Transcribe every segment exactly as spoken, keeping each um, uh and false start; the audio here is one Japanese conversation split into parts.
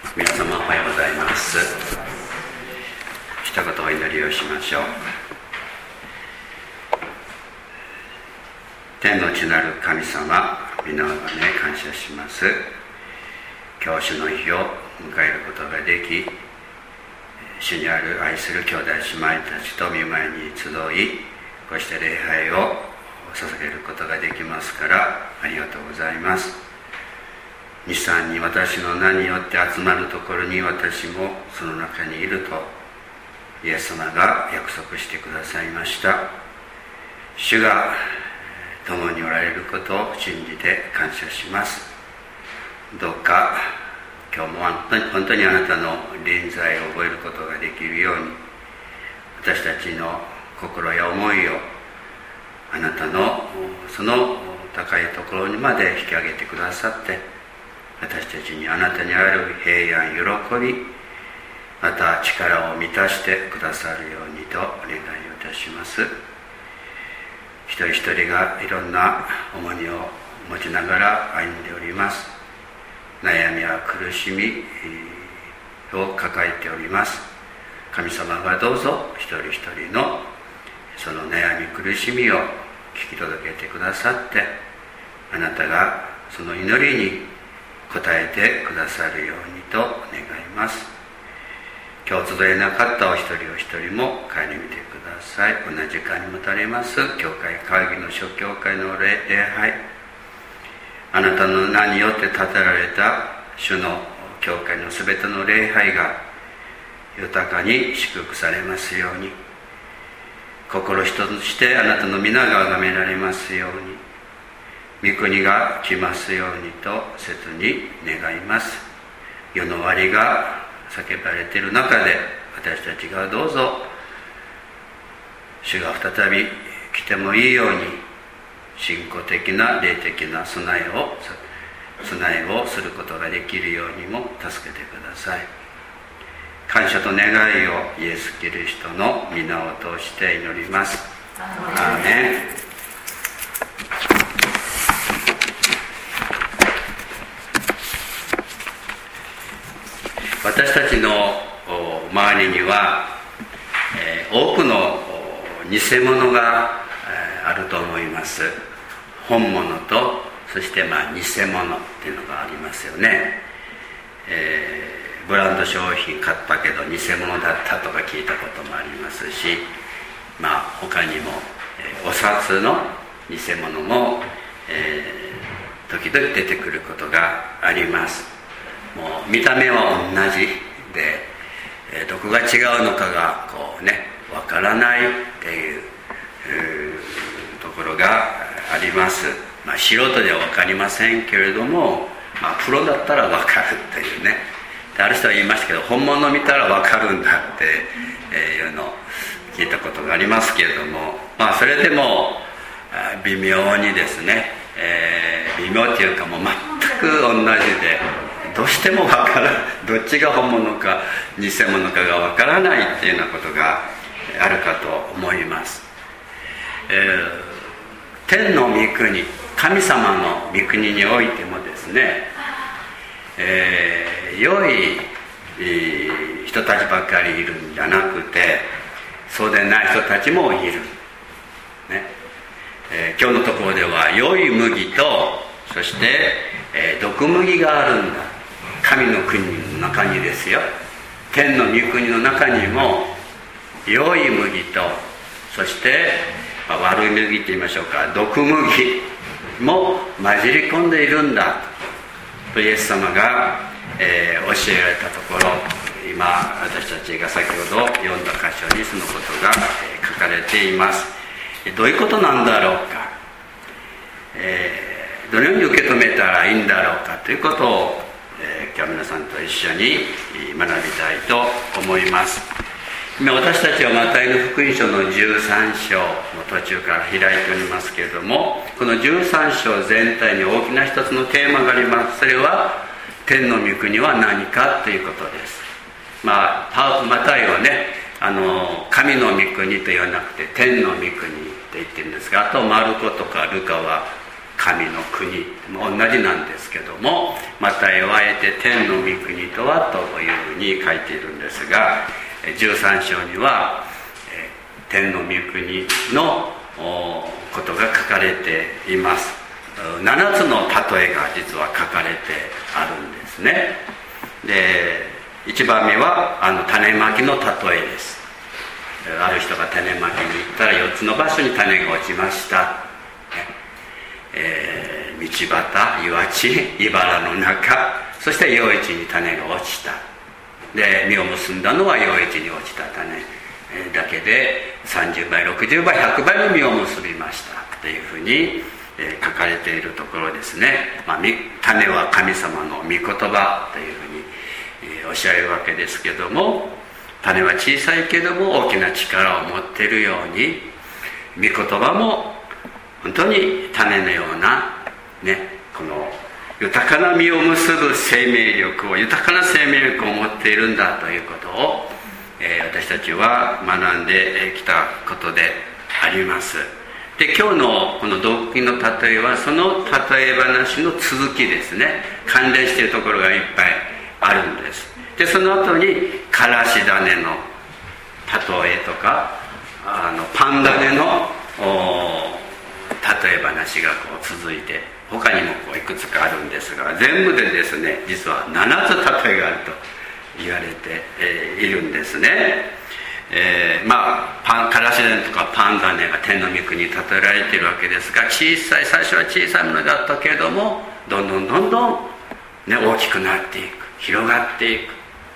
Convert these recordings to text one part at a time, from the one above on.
皆様おはようございます。一言お祈りをしましょう。天の地なる神様、皆をね感謝します。今日主の日を迎えることができ、主にある愛する兄弟姉妹たちと御前に集い、こうして礼拝を捧げることができますからありがとうございます。日産に私の名によって集まるところに私もその中にいるとイエス様が約束してくださいました。主が共におられることを信じて感謝します。どうか今日も本当に、本当にあなたの臨在を覚えることができるように、私たちの心や思いをあなたのその高いところにまで引き上げてくださって、私たちにあなたにある平安、喜び、また力を満たしてくださるようにとお願いをいたします。一人一人がいろんな重荷を持ちながら歩んでおります。悩みや苦しみを抱えております。神様がどうぞ一人一人のその悩み苦しみを聞き届けてくださって、あなたがその祈りに応えてくださるようにと願います。今日集えなかったお一人お一人も顧みてください。同じ時間に持たれます教会会議の諸教会の礼拝、あなたの名によって建てられた主の教会のすべての礼拝が豊かに祝福されますように、心一つしてあなたの皆が崇められますように、御国が来ますようにと切に願います。世の終わりが叫ばれている中で、私たちがどうぞ主が再び来てもいいように、信仰的な霊的な備えを備えをすることができるようにも助けてください。感謝と願いをイエス・キリストの皆を通して祈ります。アーメン。私たちの周りには、えー、多くの偽物が、えー、あると思います。本物とそしてまあ偽物っていうのがありますよね。えー、ブランド商品買ったけど偽物だったとか聞いたこともありますし、まあ他にも、えー、お札の偽物も、えー、時々出てくることがあります。もう見た目は同じで、えー、どこが違うのかがこうねわからないっていう、えー、ところがあります。まあ、素人では分かりませんけれども、まあ、プロだったら分かるっていうね。である人は言いましたけど、本物を見たら分かるんだっていうのを聞いたことがありますけれども、まあそれでも微妙にですね、えー、微妙っていうかもう全く同じで、どうしても分からどっちが本物か偽物かが分からないっていうようなことがあるかと思います。えー天の御国、神様の御国においてもですね、えー、良い、えー、人たちばかりいるんじゃなくて、そうでない人たちもいる、ねえー、今日のところでは良い麦とそして、えー、毒麦があるんだ。神の国の中にですよ、天の御国の中にも良い麦とそして悪い麦と言いましょうか、毒麦も混じり込んでいるんだとイエス様が、えー、教えられたところ、今私たちが先ほど読んだ箇所にそのことが、えー、書かれています。どういうことなんだろうか、えー、どのように受け止めたらいいんだろうかということを、えー、今日皆さんと一緒に学びたいと思います。今私たちはマタイの福音書のじゅうさん章の途中から開いておりますけれども、このじゅうさん章全体に大きな一つのテーマがあります。それは天の御国は何かということです。まあマタイはね、あの神の御国と言わなくて天の御国って言ってるんですが、あとマルコとかルカは神の国も同じなんですけども、またえをあえて天の御国とはというふうに書いているんですが、じゅうさん章には天の御国のことが書かれています。ななつの例えが実は書かれてあるんですね。で、いちばんめはあの種まきの例えです。ある人が種まきに行ったらよっつの場所に種が落ちました、えー、道端、岩地、茨の中、そして陽一に種が落ちた。で、実を結んだのは陽一に落ちた種だけでさんじゅうばい、ろくじゅうばい、ひゃくばいの実を結びましたというふうに書かれているところですね。まあ、種は神様の御言葉というふうにおっしゃるわけですけども、種は小さいけども大きな力を持っているように、御言葉も本当に種のようなね、この豊かな実を結ぶ生命力を、豊かな生命力を持っているんだということを、えー、私たちは学んできたことであります。で、今日のこの道具の例えはその例え話の続きですね。関連しているところがいっぱいあるんです。で、その後にからし種の例えとか、あのパン種の例え話がこう続いて、他にもこういくつかあるんですが、全部でですね、実はななつ例えがあると言われて、えー、いるんですね。えー、まあパンからし種とかパン種が天の御国に例えられているわけですが、小さい、最初は小さいものだったけれども、どんどんどんどん、ね、大きくなっていく、広がっていく。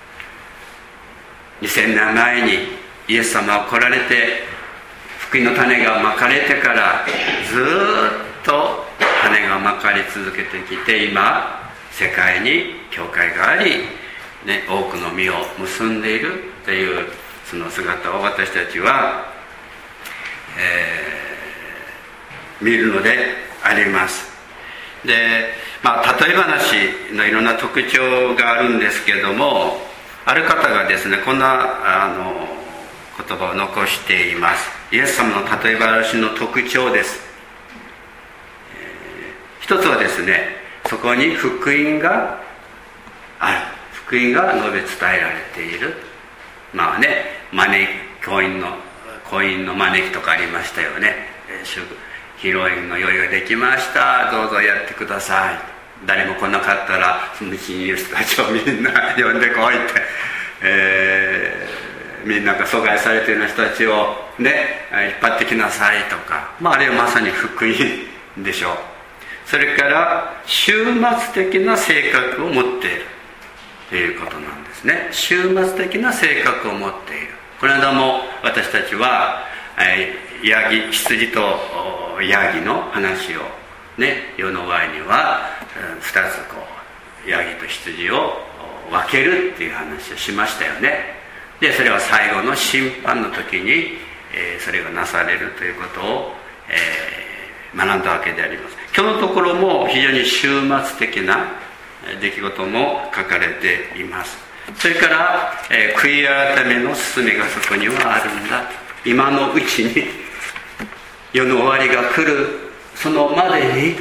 にせんねんまえにイエス様が来られて、福音の種がまかれてからずっと種がまかれ続けてきて、今世界に教会があり、ね、多くの実を結んでいるというその姿を私たちは、えー、見るのであります。で、まあ、例え話のいろんな特徴があるんですけれども、ある方がですね、こんなあの言葉を残しています。イエス様の例え話の特徴です。えー、一つはですね、そこに福音がある、福音が述べ伝えられている。まあね、招き、婚姻の婚姻の招きとかありましたよね。披露宴の用意ができました、どうぞやってください。誰も来なかったらそのうちにいる人たちをみんな呼んでこいって、えー、みんなが阻害されている人たちをね、引っ張ってきなさいとか、まあ、あれはまさに福音でしょう。それから終末的な性格を持っているということなんですね。終末的な性格を持っている。この間も私たちは、えー、ヤギ、羊とヤギの話をね、世の終わりにはふたつこうヤギと羊を分けるっていう話をしましたよね。で、それは最後の審判の時に、えー、それがなされるということを、えー、学んだわけであります。今日のところも非常に終末的な出来事も書かれています。それから、えー、悔い改めの勧めがそこにはあるんだ。今のうちに世の終わりが来るそのまでに、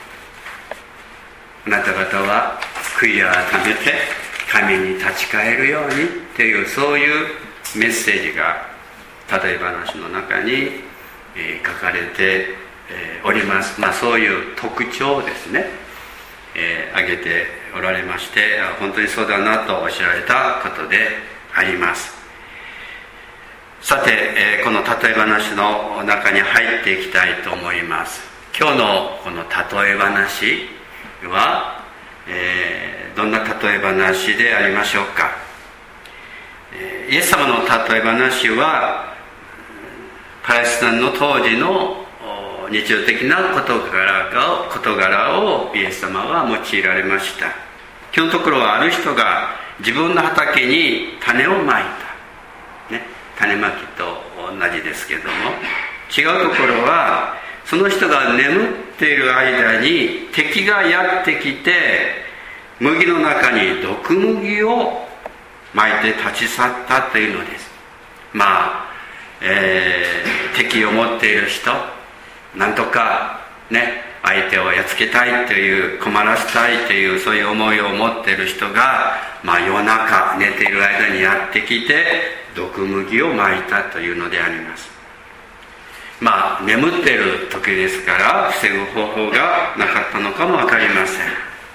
あなた方は悔い改めて神に立ち返るようにという、そういうメッセージが例え話の中に、えー、書かれて、えー、おります。まあ、そういう特徴をですね、えー、挙げておられまして、本当にそうだなとおっしゃられたことであります。さて、えー、この例え話の中に入っていきたいと思います。今日のこの例え話は、えー、どんな例え話でありましょうか。えー、イエス様の例え話はパレスチナの当時の日常的な事柄が事柄をイエス様は用いられました。今日のところはある人が自分の畑に種をまいた、ね、種まきと同じですけども、違うところはその人が眠っている間に敵がやってきて麦の中に毒麦をまいて立ち去ったというのです。まあ、えー、敵を持っている人、なんとかね、 相手をやっつけたいという、困らせたいという、そういう思いを持っている人が、まあ、夜中寝ている間にやってきて毒麦をまいたというのであります。まあ眠っている時ですから防ぐ方法がなかったのかも分かりません。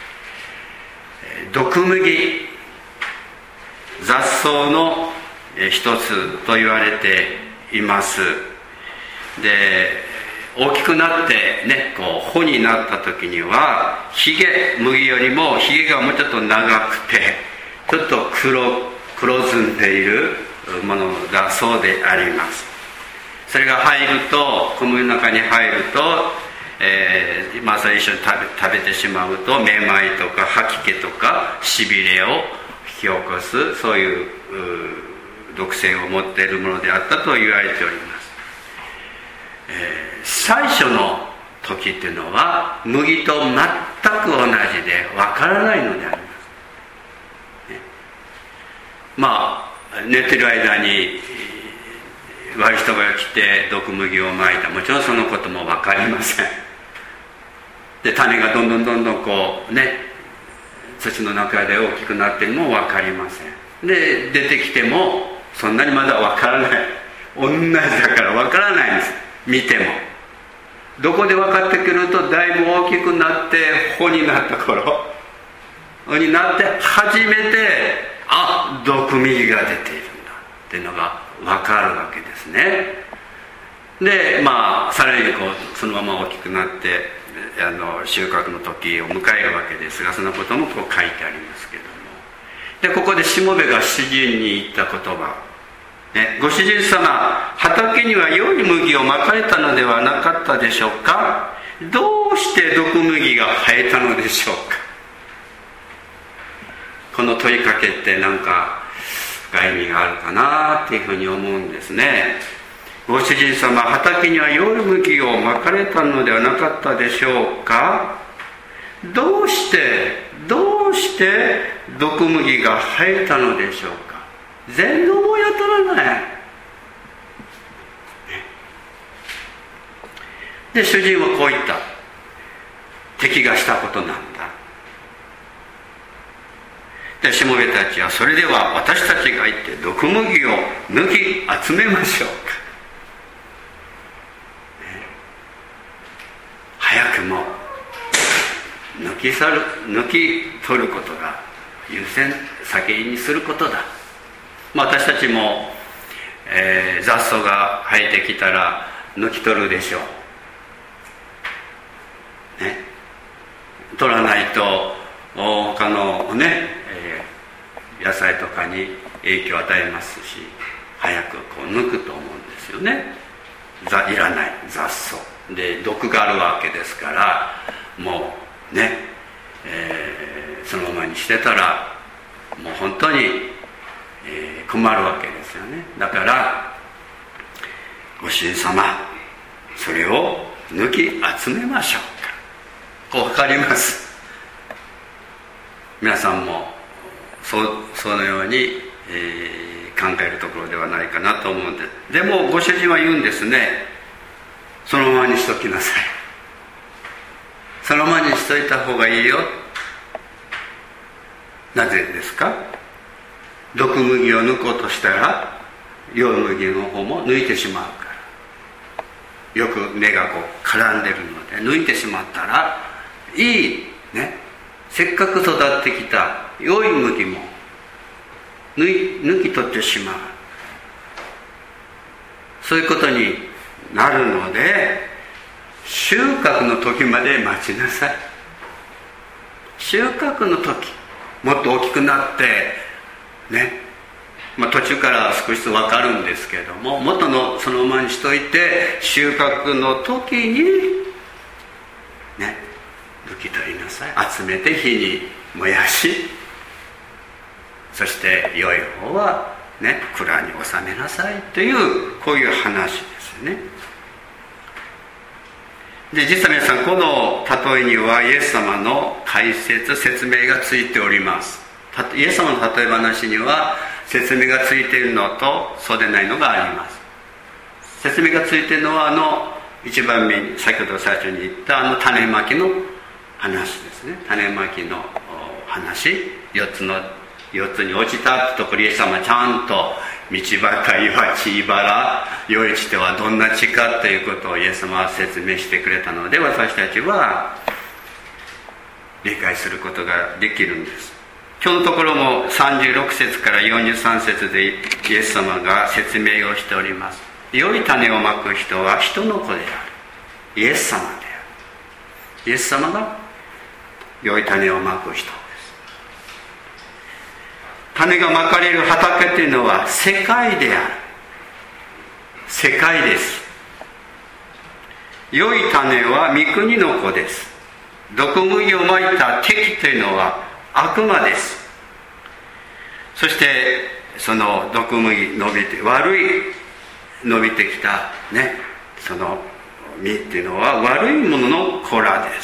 毒麦、雑草の一つと言われています。で、大きくなってね、こう穂になった時にはひげ、麦よりもひげがもうちょっと長くてちょっと黒黒ずんでいるものだそうであります。それが入ると、小麦の中に入ると、えーまあ、それ一緒に食べ、食べてしまうとめまいとか吐き気とかしびれを引き起こす、そういう、う毒性を持っているものであったと言われております。えー、最初の時っていうのは麦と全く同じでわからないのであります、ね、まあ寝てる間に悪い人が来て毒麦をまいた、もちろんそのことも分かりません。で、種がどんどんどんどんこうね、土の中で大きくなっているのも分かりません。で、出てきてもそんなにまだ分からない、同じだから分からないんです。見てもどこで分かってくると、だいぶ大きくなって穂になった頃になって初めて、あ、毒麦が出ているんだっていうのが分かるわけですね。で、まあさらにこうそのまま大きくなってあの収穫の時を迎えるわけですが、そのこともこう書いてありますけども、でここでしもべが主人に言った言葉、ね、ご主人様、畑には良い麦をまかれたのではなかったでしょうか。どうして毒麦が生えたのでしょうか。この問いかけって何か深い意味があるかなっていうふうに思うんですね。ご主人様、畑には良い麦をまかれたのではなかったでしょうか。どうしてどうして毒麦が生えたのでしょうか。全然思い当たらない。で、主人はこう言った。敵がしたことなんだ。で、しもべたちは、それでは私たちが行って毒麦を抜き集めましょうか。早くも抜き去る、抜き取ることが優先、先にすることだ。まあ、私たちも、えー、雑草が生えてきたら抜き取るでしょう、ね、取らないと他のね、えー、野菜とかに影響を与えますし、早くこう抜くと思うんですよね。ざいらない雑草で毒があるわけですから、もうね、えー、そのままにしてたらもう本当にえー、困るわけですよね。だからご主人様、それを抜き集めましょうか。こう分かります。皆さんもそ, そのように、えー、考えるところではないかなと思うんです。でもご主人は言うんですね。そのままにしときなさい。そのままにしといた方がいいよ。なぜですか。毒麦を抜こうとしたら良い麦の方も抜いてしまうから、よく根がこう絡んでるので抜いてしまったらいいね、せっかく育ってきた良い麦も抜い抜き取ってしまう、そういうことになるので、収穫の時まで待ちなさい。収穫の時、もっと大きくなってね、まあ、途中から少しずつ分かるんですけれども、元のそのままにしといて、収穫の時にね、抜き取りなさい。集めて火に燃やし、そして良い方はね、蔵に収めなさいという、こういう話ですね。で、実は皆さん、この例えにはイエス様の解説、説明がついております。イエス様の例え話には説明がついているのとそうでないのがあります。説明がついているのは、あの一番目に先ほど最初に言ったあの種まきの話ですね。種まきの話、四つの四つに落ちたところ、イエス様はちゃんと道端、岩地、茨、良い地とはどんな地かということをイエス様は説明してくれたので、私たちは理解することができるんです。今日のところもさんじゅうろく節からよんじゅうさん節でイエス様が説明をしております。良い種をまく人は人の子である。イエス様である。イエス様が良い種をまく人です。種がまかれる畑というのは世界である。世界です。良い種は御国の子です。毒麦をまいた敵というのは悪魔です。そしてその毒麦伸びて悪い伸びてきたね、その実っていうのは悪いものの子らです。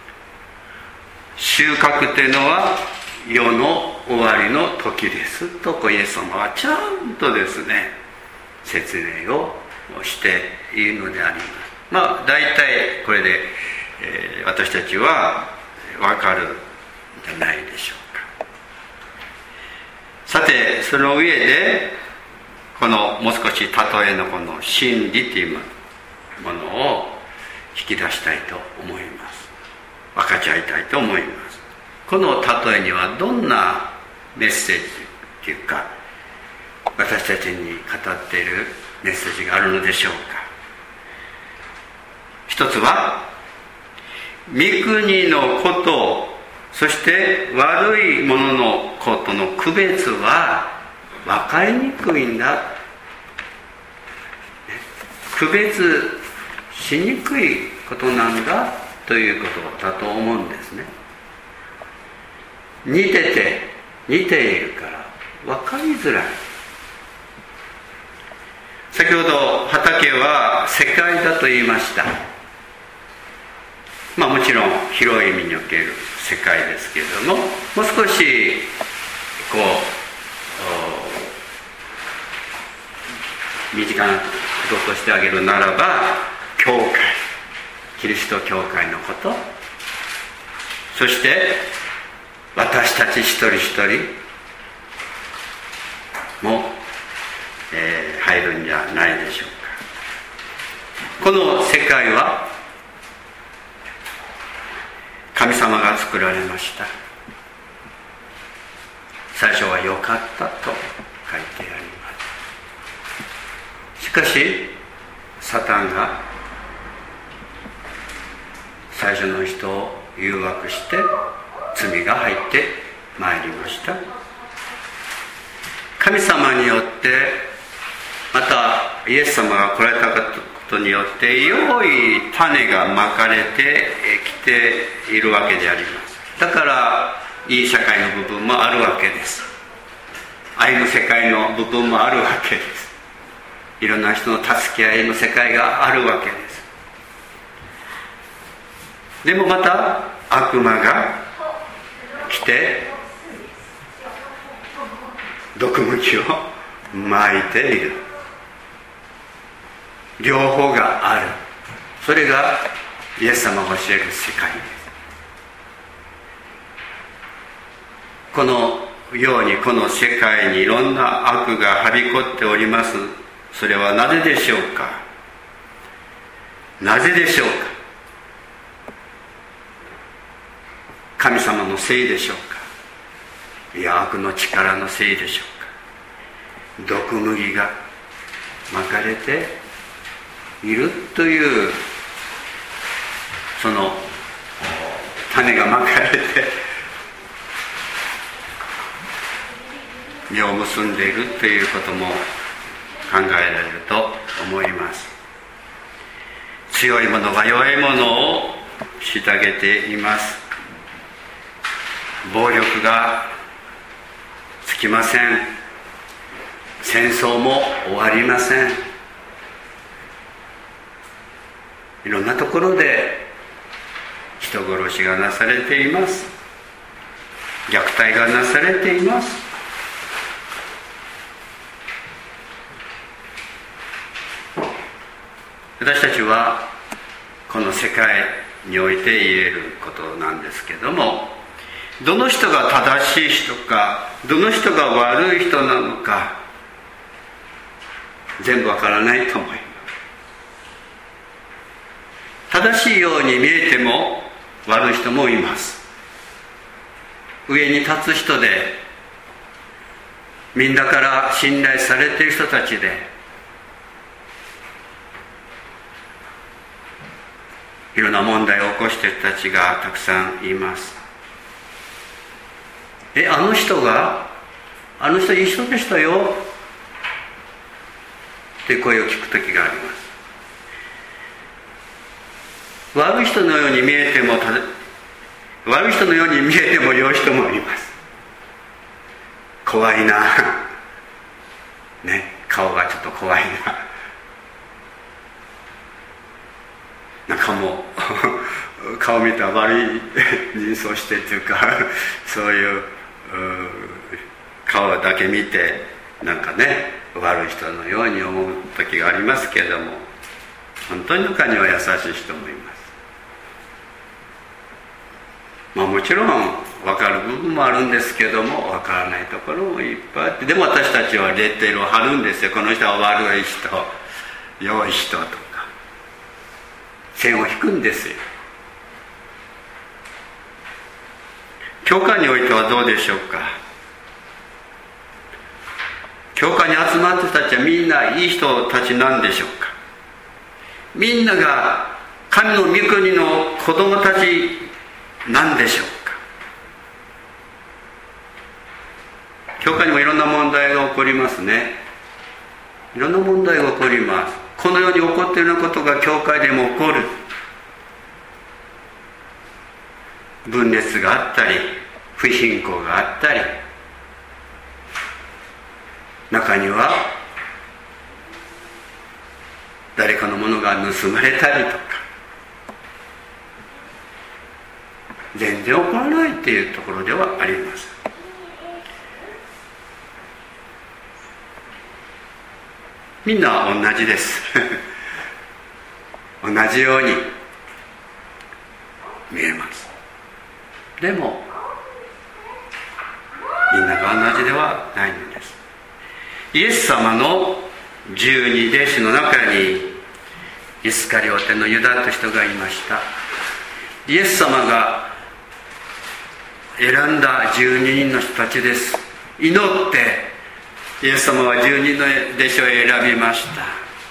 収穫というのは世の終わりの時ですと、イエス様はちゃんとですね説明をしているのであります。まあ大体これで、えー、私たちは分かるんじゃないでしょうか。さてその上でこのもう少し例えのこの真理というものを引き出したいと思います。分かち合いたいと思います。この例えにはどんなメッセージというか私たちに語っているメッセージがあるのでしょうか。一つは御国のこと、そして悪いもののことの区別は分かりにくいんだ、区別しにくいことなんだということだと思うんですね。似てて似ているから分かりづらい。先ほど畑は世界だと言いました。まあもちろん広い意味における世界ですけれども、もう少しこう身近なこととしてあげるならば、教会、キリスト教会のこと、そして私たち一人一人も、えー、入るんじゃないでしょうか。この世界は神様が作られました。最初は良かったと書いてあります。しかしサタンが最初の人を誘惑して罪が入ってまいりました。神様によってまたイエス様が来られたことによって良い種がまかれてきているわけであります。だからいい社会の部分もあるわけです。愛の世界の部分もあるわけです。いろんな人の助け合いの世界があるわけです。でもまた悪魔が来て毒麦をまいている。両方がある。それがイエス様が教える世界です。このようにこの世界にいろんな悪がはびこっております。それはなぜでしょうか。なぜでしょうか。神様のせいでしょうか。いや悪の力のせいでしょうか。毒麦がまかれているというその種がまかれて実を結んでいるということも考えられると思います。強い者が弱い者を虐げています。暴力がつきません。戦争も終わりません。いろんなところで人殺しがなされています。虐待がなされています。 私たちはこの世界において言えることなんですけども、どの人が正しい人か、どの人が悪い人なのか、全部わからないと思います。正しいように見えても悪い人もいます。上に立つ人で、みんなから信頼されている人たちで、いろんな問題を起こしている人たちがたくさんいます。え、あの人があの人いい人でしたよって声を聞く時があります。悪い人のように見えても悪い人のように見えても良い人もいます。怖いなね、顔がちょっと怖いな、なんかもう顔見たら悪い人相してっていうか、そういう、う顔だけ見てなんかね、悪い人のように思う時がありますけれども、本当に中には優しい人もいます。まあ、もちろん分かる部分もあるんですけども、分からないところもいっぱいあって、でも私たちはレッテルを貼るんですよ。この人は悪い人、良い人とか線を引くんですよ。教会においてはどうでしょうか。教会に集まってたちはみんないい人たちなんでしょうか。みんなが神の御国の子供たちなんでしょうか。教会にもいろんな問題が起こりますね。いろんな問題が起こります。この世に起こっているようなことが教会でも起こる。分裂があったり、不信仰があったり、中には誰かのものが盗まれたりとか、全然起こらないっていうところではあります。みんな同じです同じように見えます。でもみんなが同じではないのです。イエス様の十二弟子の中にイスカリオテのユダという人がいました。イエス様が選んだ十二人の人たちです。祈ってイエス様は十二の弟子を選びました。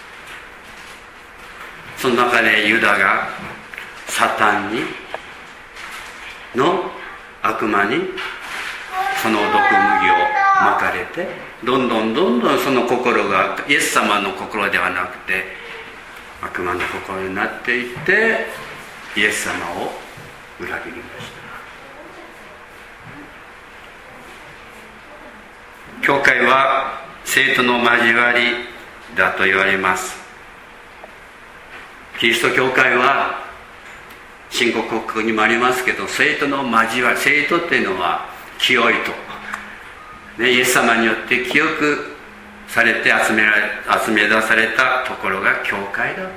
その中でユダがサタンにの悪魔にその毒麦をまかれて、どんどんどんどんその心がイエス様の心ではなくて悪魔の心になっていって、イエス様を裏切りました。教会は生徒の交わりだと言われます。キリスト教会は新国国にもありますけど、生徒の交わり、生徒っていうのは清いと、ね、イエス様によって清くされて集められ集め出されたところが教会だ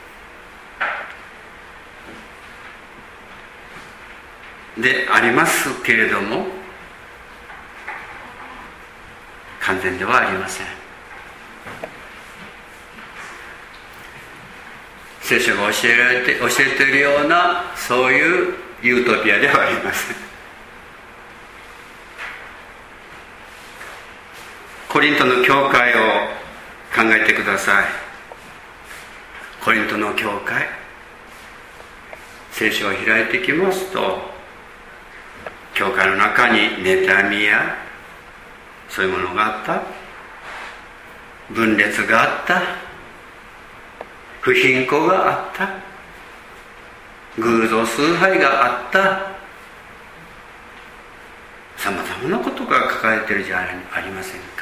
でありますけれども、完全ではありません。聖書が教えられて教えているようなそういうユートピアではありません。コリントの教会を考えてください。コリントの教会、聖書を開いてきますと、教会の中に妬みやそういうものがあった、分裂があった、不信仰があった、偶像崇拝があった、さまざまなことが書かれているじゃありませんか。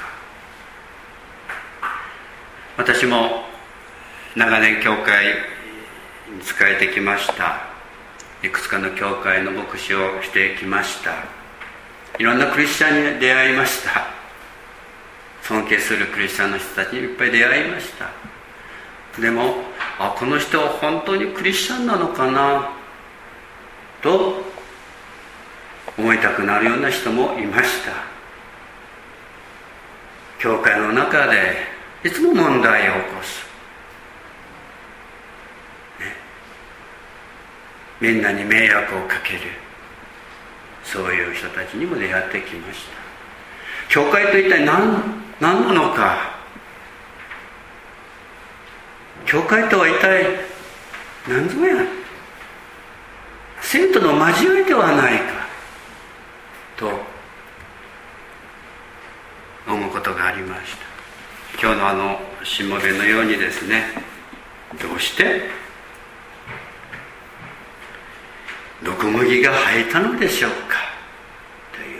私も長年教会に仕えてきました。いくつかの教会の牧師をしてきました。いろんなクリスチャンに出会いました。尊敬するクリスチャンの人たちにいっぱい出会いました。でもあ、この人は本当にクリスチャンなのかなと思いたくなるような人もいました。教会の中でいつも問題を起こす、ね、みんなに迷惑をかける、そういう人たちにも出会ってきました。教会と一体 何, 何なのか、教会とは一体何ぞや、生徒の交わりではないかと思うことがありました。今日のあのしもべのようにですね、どうして毒麦が生えたのでしょうかという、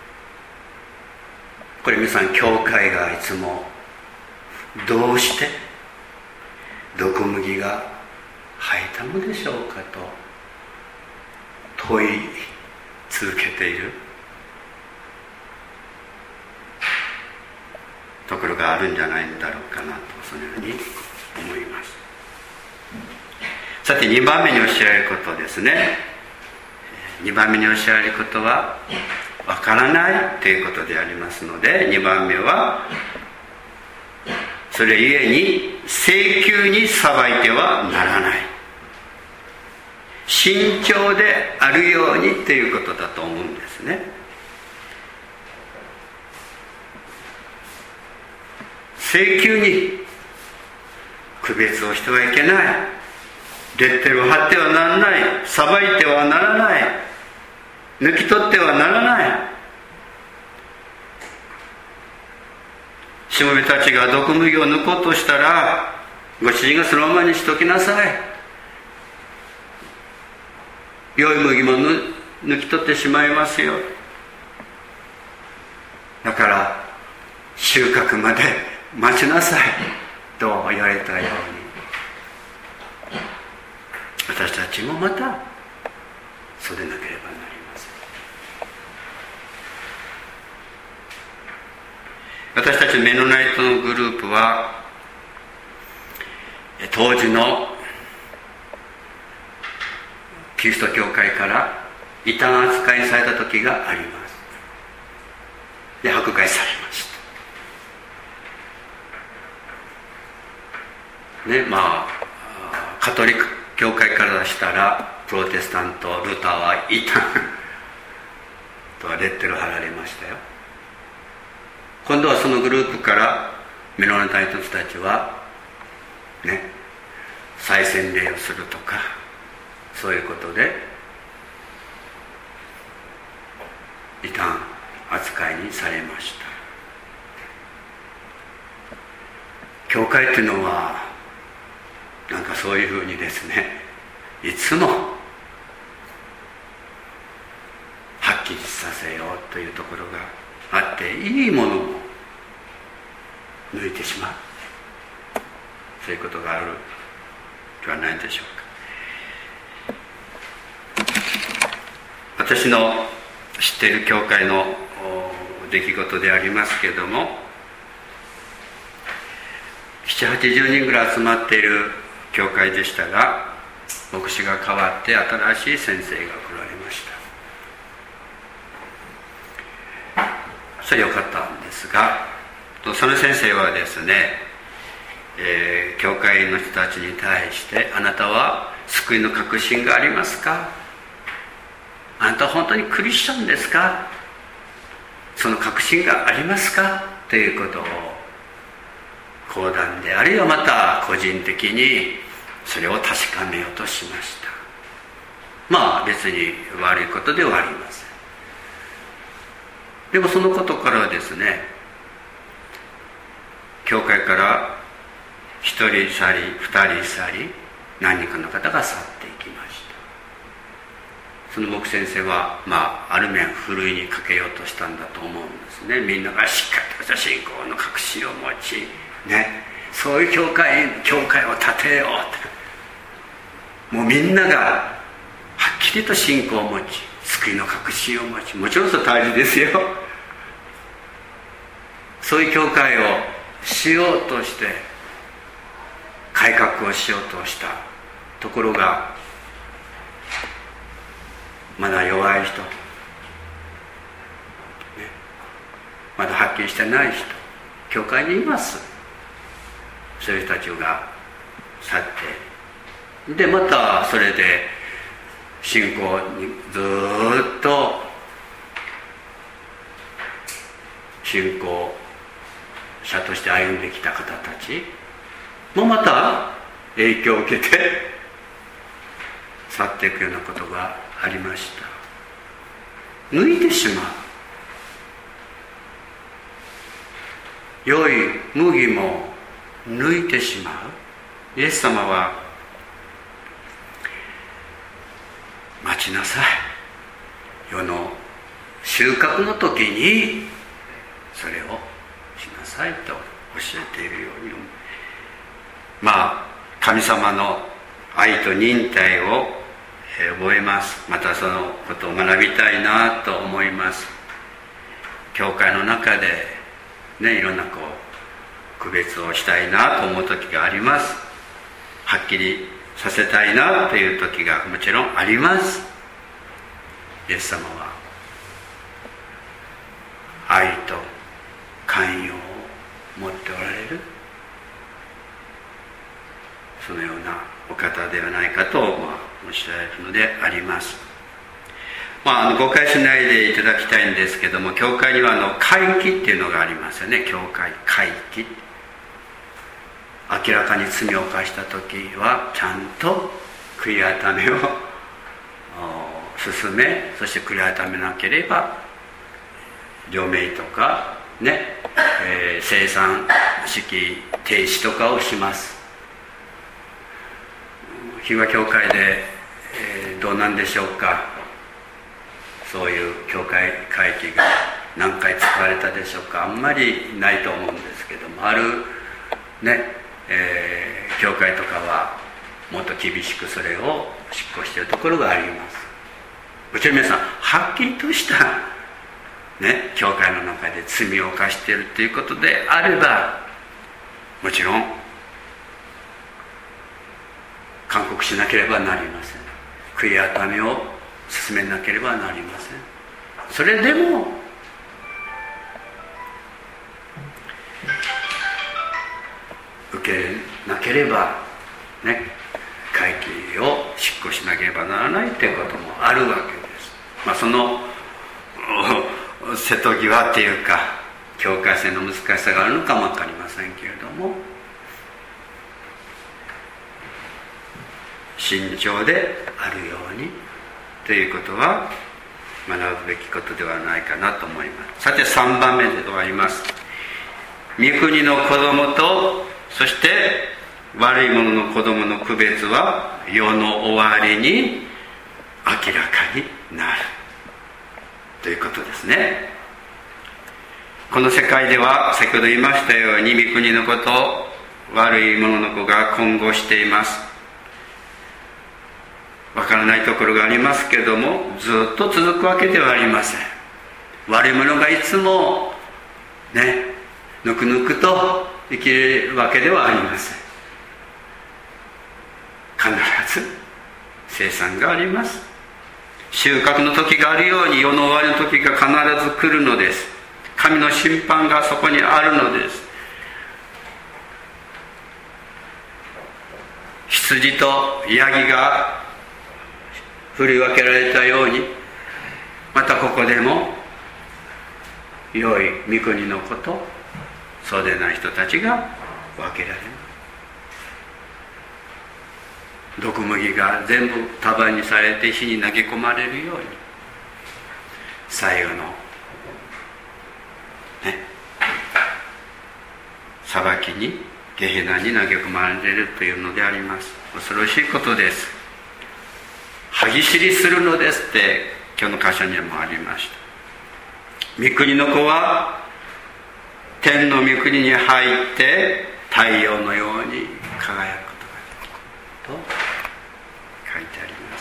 これ皆さん、教会がいつもどうして毒麦が生えたのでしょうかと問い続けているところがあるんじゃないんだろうかなと、そのように思います。さてにばんめに教えられることですね。にばんめに教えられることはわからないということでありますので、にばんめはそれゆえに請求に裁いてはならない、慎重であるようにということだと思うんですね。請求に区別をしてはいけない、レッテルを貼ってはならない、裁いてはならない、抜き取ってはならない。しもべたちが毒麦を抜こうとしたら、ご主人がそのままにしときなさい、良い麦も抜き取ってしまいますよ、だから収穫まで待ちなさいと言われたように、私たちもまたそうでなければなりません。私たちメノナイトのグループは当時のキリスト教会から異端扱いされた時があります。で、迫害されましたね。まあカトリック教会からしたらプロテスタント、ルターは異端とはレッテル貼られましたよ。今度はそのグループからメノナイトの人たちはね、再洗礼をするとか、そういうことで異端扱いにされました。教会っていうのはなんかそういうふうにですね、いつもはっきりさせようというところがあって、いいものを抜いてしまう、そういうことがあるではないでしょうか。私の知っている教会の出来事でありますけれども、ななじゅうはちじゅうにんぐらい集まっている教会でしたが、牧師が変わって新しい先生が来られました。それは良かったんですが、その先生はですね、えー、教会の人たちに対して、あなたは救いの確信がありますか、あなたは本当にクリスチャンですか、その確信がありますかということを講談で、あるいはまた個人的にそれを確かめようとしました。まあ別に悪いことではありません。でもそのことからですね、教会から一人去り二人去り、何人かの方が去っていきました。その牧先生は、まあある面ふるいにかけようとしたんだと思うんですね。みんながしっかりとした信仰の確信を持ちね、そういう教会教会を建てようと、もうみんながはっきりと信仰を持ち、救いの確信を持ち、もちろんそれ大事ですよ。そういう教会をしようとして改革をしようとしたところが、まだ弱い人、ね、まだはっきりしてない人、教会にいます。そういう人たちが去って、でまたそれで信仰にずっと信仰者として歩んできた方たちもまた影響を受けて去っていくようなことがありました。抜いてしまう。良い麦も抜いてしまう。イエス様は待ちなさい、世の収穫の時にそれをしなさいと教えているように、まあ神様の愛と忍耐を覚えます。またそのことを学びたいなと思います。教会の中でね、いろんなこう区別をしたいなと思う時があります。はっきりさせたいなという時がもちろんあります。イエス様は愛と寛容を持っておられる、そのようなお方ではないかと、まあ、おっしゃるのであります。まあ、あの誤解しないでいただきたいんですけども、教会にはあの会期っていうのがありますよね。教会会期、明らかに罪を犯した時はちゃんと悔い改めを進め、そして悔い改めなければ両名とかね、えー、生産式停止とかをします。日和教会で、えー、どうなんでしょうか。そういう教会会期が何回使われたでしょうか。あんまりないと思うんですけども、あるね、えー、教会とかはもっと厳しくそれを執行しているところがあります。もちろん皆さんはっきりとしたね、教会の中で罪を犯しているということであれば、もちろん勧告しなければなりません。悔い改めを進めなければなりません。それでも受けなければね、会期を執行しなければならないということもあるわけです。まあその瀬戸際っていうか境界線の難しさがあるのかも分かりませんけれども、慎重であるようにということは学ぶべきことではないかなと思います。さてさんばんめで終わります。御国の子供とそして悪い者の子供の区別は世の終わりに明らかになるということですね。この世界では先ほど言いましたように御国の子と悪い者の子が混合しています。わからないところがありますけれども、ずっと続くわけではありません。悪い者がいつもね、ぬくぬくと生きるわけではありません。必ず生産があります。収穫の時があるように世の終わりの時が必ず来るのです。神の審判がそこにあるのです。羊とヤギが振り分けられたように、またここでも良い御国の子とそうでない人たちが分けられます。毒麦が全部束にされて火に投げ込まれるように、最後のね裁きにゲヘナに投げ込まれるというのであります。恐ろしいことです。歯ぎしりするのですって今日の箇所にもありました。御国の子は天の御国に入って太陽のように輝くことができると書いてあります。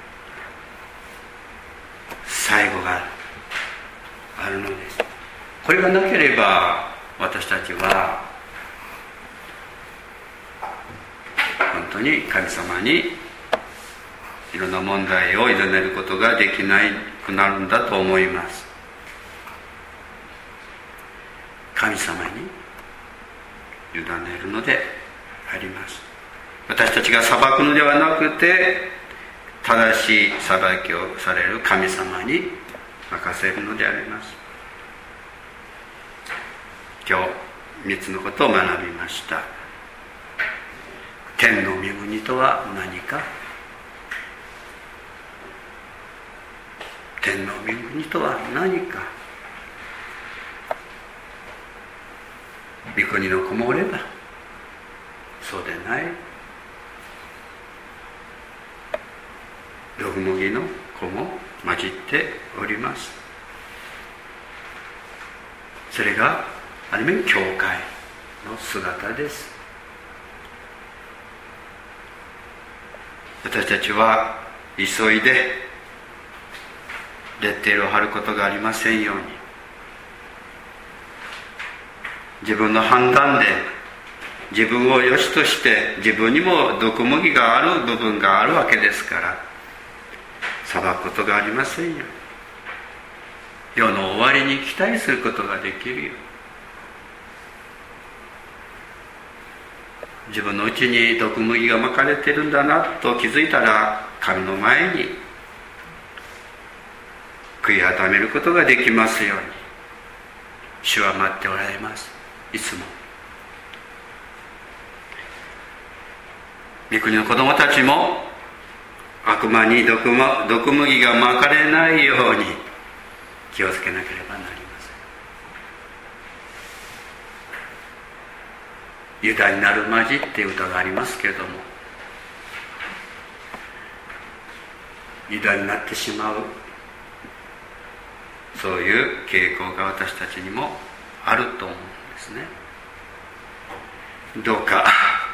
最後があるのです。これがなければ私たちは当に神様にいろんな問題を委ねることができなくなるんだと思います。神様に委ねるのであります。私たちが裁くのではなくて、正しい裁きをされる神様に任せるのであります。今日みっつのことを学びました。天の御国とは何か。天の御国とは何か。御国の子もおればそうでない毒麦の子も混じっております。それがある意味教会の姿です。私たちは急いでレッテルを貼ることがありませんように、自分の判断で自分を良しとして、自分にも毒麦がある部分があるわけですから、裁くことがありませんよ。世の終わりに期待することができるよ。自分のうちに毒麦がまかれてるんだなと気づいたら、神の前に悔い改めることができますように、主は待っておられます。いつも御国の子供たちも悪魔に 毒, 毒麦がまかれないように気をつけなければなりません。ユダになるまじっていう歌がありますけれども、ユダになってしまう、そういう傾向が私たちにもあると思うんですね。どうか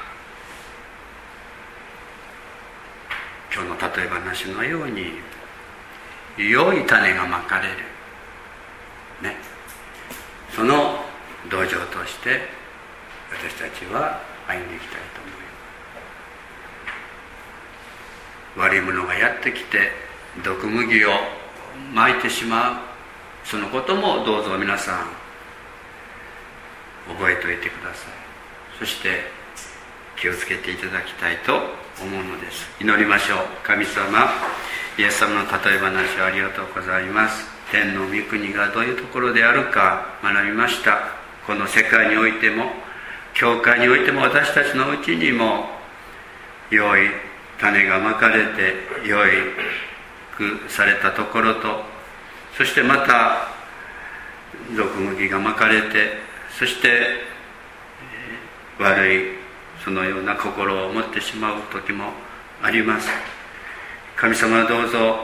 今日の例え話のように良い種がまかれる、ね、その土壌として私たちは歩んでいきたいと思います。悪いものがやってきて毒麦をまいてしまう、そのこともどうぞ皆さん覚えておいてください。そして気をつけていただきたいと思うのです。祈りましょう。神様、イエス様の例え話をありがとうございます。天の御国がどういうところであるか学びました。この世界においても教会においても私たちのうちにも良い種がまかれて良いくされたところと、そしてまた毒麦がまかれて、そして悪いそのような心を持ってしまう時もあります。神様はどうぞ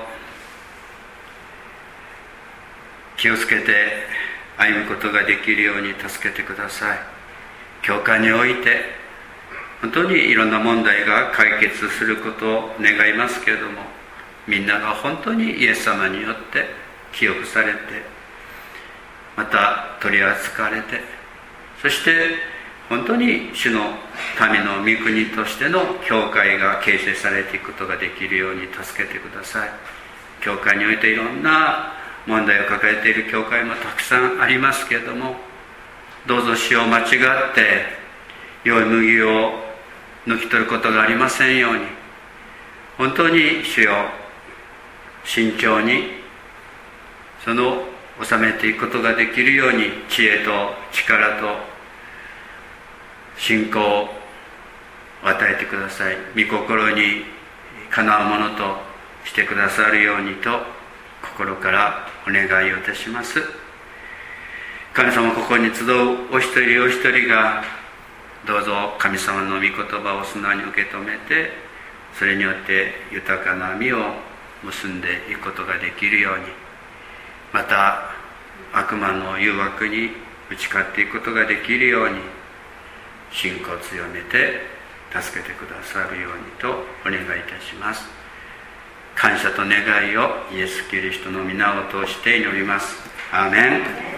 気をつけて歩むことができるように助けてください。教会において本当にいろんな問題が解決することを願いますけれども、みんなが本当にイエス様によって清くされて、また取り扱われて、そして本当に主の民の御国としての教会が形成されていくことができるように助けてください。教会においていろんな問題を抱えている教会もたくさんありますけれども、どうぞ主を間違って良い麦を抜き取ることがありませんように、本当に主よ、慎重にその収めていくことができるように知恵と力と信仰を与えてください。御心にかなうものとしてくださるようにと心からお願いをいたします。神様、ここに集うお一人お一人がどうぞ神様の御言葉を素直に受け止めて、それによって豊かな実を結んでいくことができるように、また悪魔の誘惑に打ち勝っていくことができるように信仰を強めて助けてくださるようにとお願いいたします。感謝と願いをイエス・キリストの皆を通して祈ります。アーメン。